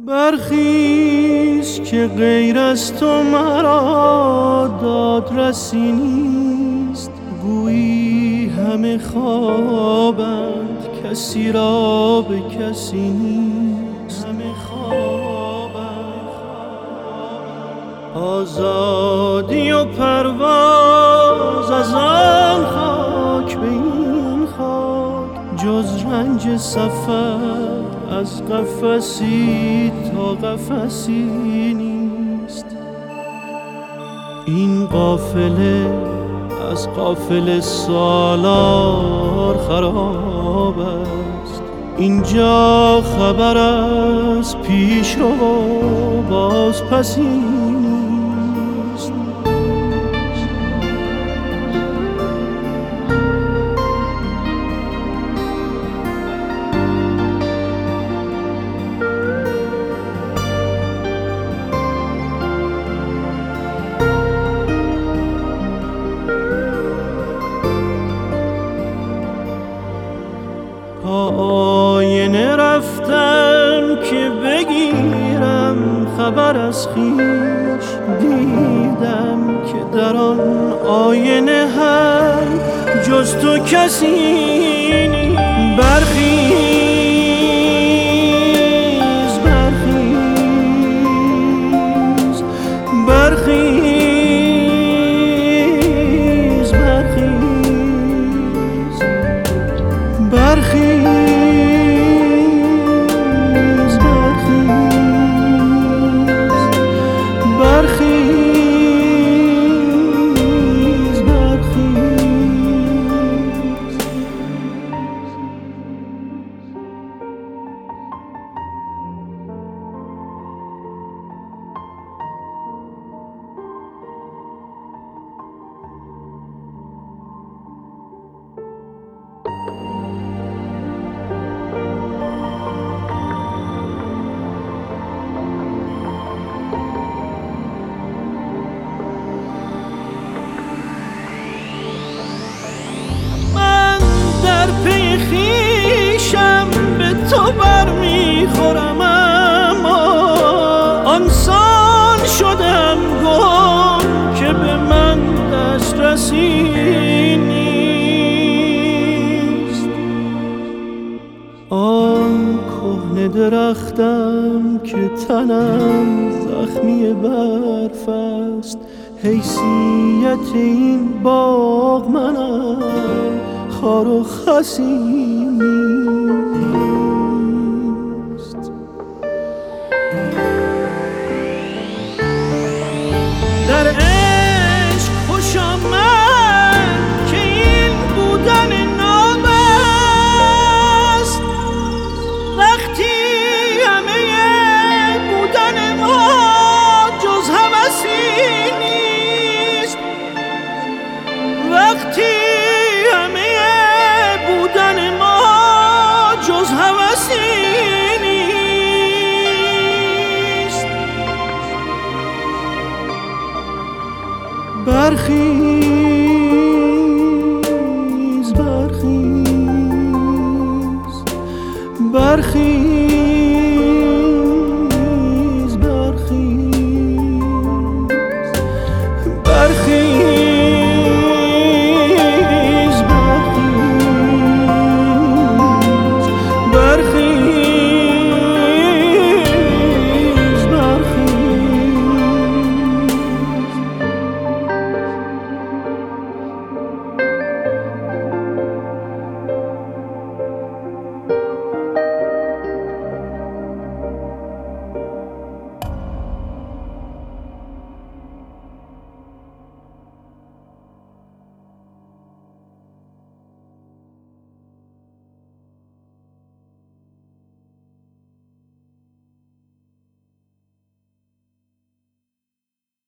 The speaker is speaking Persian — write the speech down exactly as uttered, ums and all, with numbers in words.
برخیز که غیر از تو مرا دادرسی نیست. گویی همه خوابند کسی را به کسی نیست. همه خوابند آزادی و پرواز از آن خاک به این خاک، جز رنج سفر از قفسی تا قفسی نیست. این قافله از قافله سالار خراب است. اینجا خبر از پیش رو باز پسی نیست. آینه رفتم که بگیرم خبر از خویش. دیدم که در آن آینه هم جز تو کسی نیست. برخیز برخیز برخیز برخیز برخیز تو بر میخورم، اما آنسان شدم گم که به من دسترسی نیست. آن کهنه درختم که تنم زخمی برف است. حیثیت این باغ منم، خار و خسی نیست. در عشق خوش آمد که این بودن ناب است. وقتی همه بودن ما جز هوسی نیست. وقتی همه بودن ما جز هوسی برخیز برخیز برخیز